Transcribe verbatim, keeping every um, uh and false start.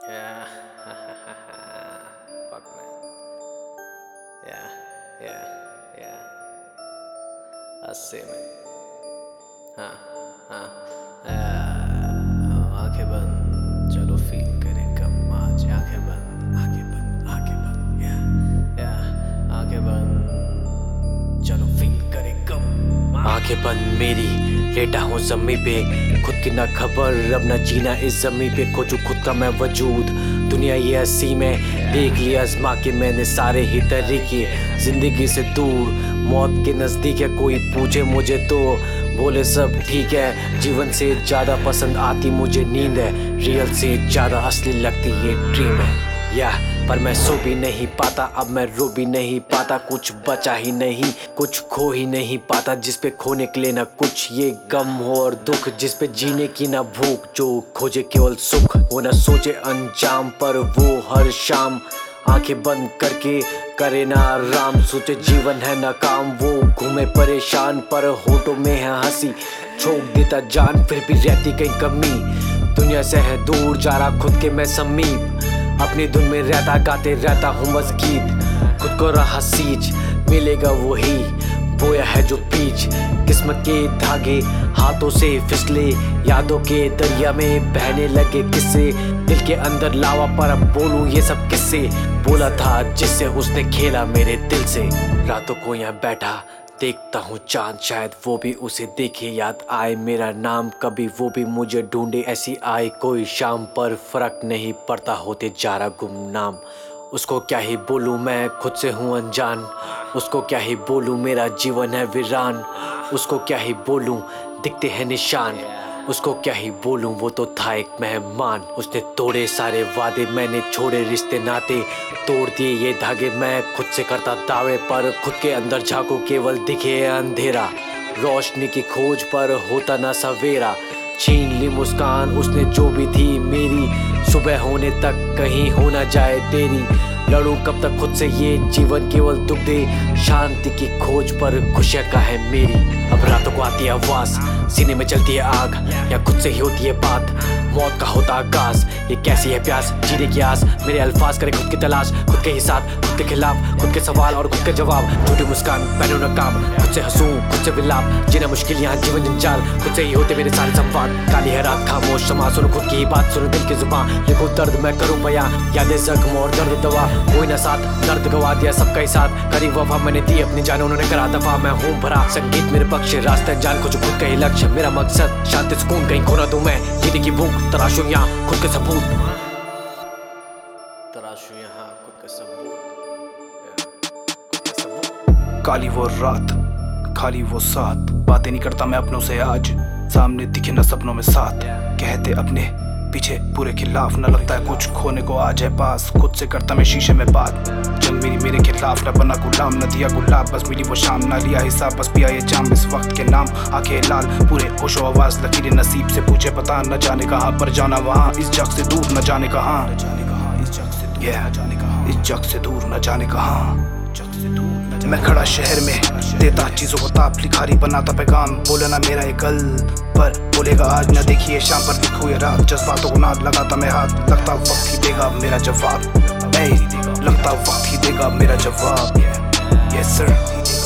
Yeah. Fuck man. Yeah, yeah, yeah. अस्सी में हाँ हाँ आंखें बंद चलो फील करें कम आज आंखें बंद आंखें बंद आंखें बंद या या आंखें बंद चलो फील करें कम आंखें बंद मेरी लेटा हूँ जमी पे खुद की ना खबर अब ना जीना इस जमी पे खोजू खुद का मैं वजूद दुनिया ये हंसी में देख लिया आजमा के मैंने सारे ही तरीके जिंदगी से दूर मौत के नजदीक है कोई पूछे मुझे तो बोले सब ठीक है जीवन से ज्यादा पसंद आती मुझे नींद है रियल से ज्यादा असली लगती ये ड्रीम है या पर मैं सो भी नहीं पाता अब मैं रो भी नहीं पाता कुछ बचा ही नहीं कुछ खो ही नहीं पाता जिस पे खोने के लिए ना कुछ ये गम हो और दुख जिस पे जीने की ना भूख जो खोजे केवल सुख वो ना सोचे अंजाम पर वो हर शाम आंखें बंद करके करे ना आराम सोचे जीवन है नाकाम वो घूमे परेशान पर होठों में है हंसी छोड़ देता जान फिर भी रहती कहीं कमी दुनिया से है दूर जा रहा खुद के मैं समीप अपनी धुन में रहता गाते रहता हूँ बस गीत खुद को रहा सींच मिलेगा वही बोया है जो बीच किस्मत के धागे हाथों से फिसले यादों के दरिया में बहने लगे किस्से दिल के अंदर लावा पर अब बोलूं ये सब किस्से बोला था जिससे उसने खेला मेरे दिल से रातों को यहाँ बैठा देखता हूँ चांद शायद वो भी उसे देखे याद आए मेरा नाम कभी वो भी मुझे ढूंढे ऐसी आए कोई शाम पर फर्क नहीं पड़ता होते जा रहा गुमनाम उसको क्या ही बोलूँ मैं खुद से हूँ अनजान उसको क्या ही बोलूँ मेरा जीवन है वीरान उसको क्या ही बोलूँ दिखते हैं निशान उसको क्या ही बोलूं वो तो था एक मेहमान उसने तोड़े सारे वादे मैंने छोड़े रिश्ते नाते तोड़ दिए ये धागे मैं खुद से करता दावे पर खुद के अंदर झांको केवल दिखे अंधेरा रोशनी की खोज पर होता ना सवेरा छीन ली मुस्कान उसने जो भी थी मेरी सुबह होने तक कहीं हो ना जाए तेरी लड़ूं कब तक खुद से ये जीवन केवल दुख दे शांति की खोज पर खुशियां का है मेरी अब रातों को आती है आवाज सीने में चलती है आग या खुद से ही होती है बात मौत का होता आगाज ये कैसी है प्यास जीने की आस मेरे अल्फाज करे खुद की तलाश खुद के ही साथ खुद के खिलाफ खुद के सवाल और खुद के जवाब झूठी मुस्कान पहनो नकाब खुद से हंसूं खुद से विलाप जीना मुश्किल यहाँ जीवन जंजाल खुद से ही होते मेरे सारे संवाद काली है रात खामोश समा सुनो खुद की ही बात सुनो दिल की जुबान लिखो दर्द मैं करूँ बयां यादें जख्म और दर्द दवा कोई ना साथ दर्द गवा दिया सबका ही साथ करीब वफा मैंने दी अपनी जान उन्होंने करा दफा मैं हूँ भरा संगीत मेरे पक्ष रास्ता जान कुछ खुद का ही लक्ष्य मेरा मकसद शांति सुकून कहीं खोना दूं मैं जीने की भूख तराशूं यहाँ खुद के सबूत तराशूं यहाँ खुद के सबूत काली वो रात खाली वो साथ बातें नहीं करता मैं अपनों से आज सामने दिखे न सपनों में साथ कहते अपने पीछे पूरे खिलाफ न लगता है कुछ खोने को आ जाए पास खुद से करता मैं शीशे में बात जंग मेरी मेरे खिलाफ न बना गुलाम न दिया गुलाब बस मिली वो शाम ना लिया हिसाब बस पिया ये जाम इस वक्त के नाम आंखें लाल पूरे होशो आवाज लकीरें नसीब से पूछे पता न जाने कहाँ पर जाना वहाँ इस जग से दूर न जाने कहाँ इस जग से दूर न जाने कहाँ इस जग से दूर न जाने कहाँ मैं खड़ा शहर में देता चीजों को ताप लिखारी बनाता पैगाम बोले ना मेरा ये कल पर बोलेगा आज ना देखिए शाम पर लिखू ये रात जज्बातों को ना लगाता मैं हाथ लगता वक्त ही देगा मेरा जवाब लगता वक्त ही देगा मेरा जवाब यस सर